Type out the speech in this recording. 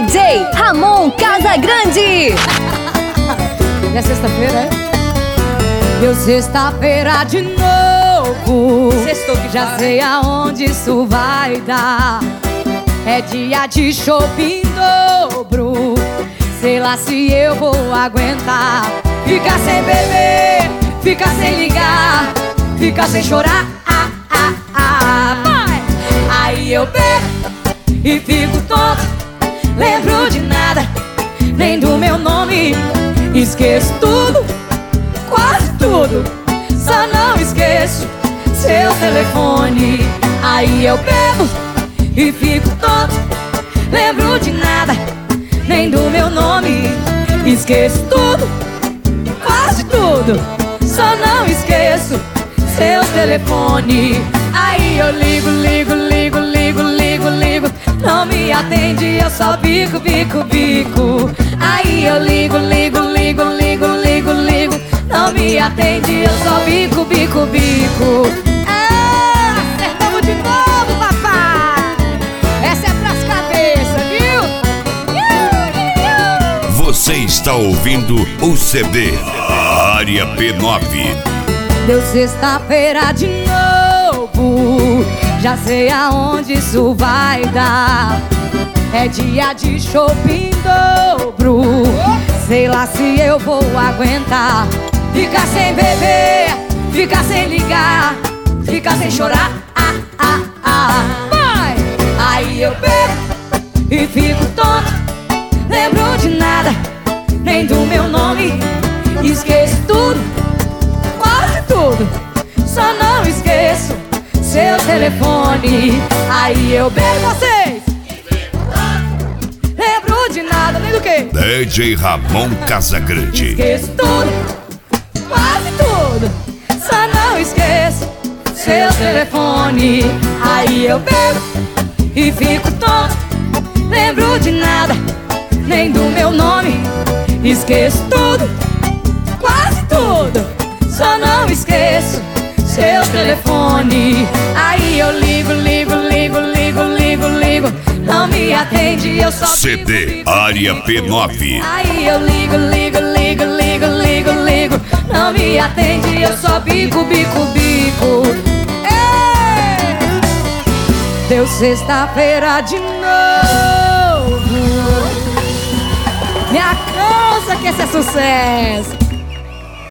DJ Ramon Casagrande. É sexta-feira, é? Deu sexta-feira de novo. Sextou que já sei aonde isso vai dar. É dia de shopping em dobro. Sei lá se eu vou aguentar. Ficar sem beber, ficar sem ligar, ficar sem chorar. Vai! Aí eu bebo e fico tonto. Lembro de nada, nem do meu nome. Esqueço tudo, quase tudo. Só não esqueço seu telefone. Aí eu bebo e fico tonto. Lembro de nada, nem do meu nome. Esqueço tudo, quase tudo. Só não esqueço seu telefone. Aí eu ligo, ligo, ligo, ligo, ligo, ligo. Não me atende, eu só bico, bico, bico. Aí eu ligo, ligo, ligo, ligo, ligo, ligo. Não me atende, eu só bico, bico, bico. Acertamos de novo, papai. Essa é pras cabeças, viu? Você está ouvindo o CD Área P9. Deu sexta-feira de novo. Já sei aonde isso vai dar. É dia de shopping em dobro. Sei lá se eu vou aguentar. Ficar sem beber, ficar sem ligar, ficar sem chorar. Vai! Aí eu bebo e fico tonto. Lembro de nada, nem do meu nome. Esqueço tudo, quase tudo. Só não esqueço seu telefone. Aí eu bebo vocês. Lembro de nada, nem do que. DJ Ramon Casagrande. Esqueço tudo, quase tudo. Só não esqueço seu telefone. Aí eu bebo e fico tonto. Lembro de nada, nem do meu nome. Esqueço tudo, quase tudo. Só não esqueço seu telefone. Aí eu ligo, ligo, ligo, ligo, ligo, ligo. Não me atende, eu só CD bico, Área bico, P9. Aí eu ligo, ligo, ligo, ligo, ligo, ligo. Não me atende, eu só bico, bico, bico. Ei! Deu sexta-feira de novo. Me alcança que esse é sucesso.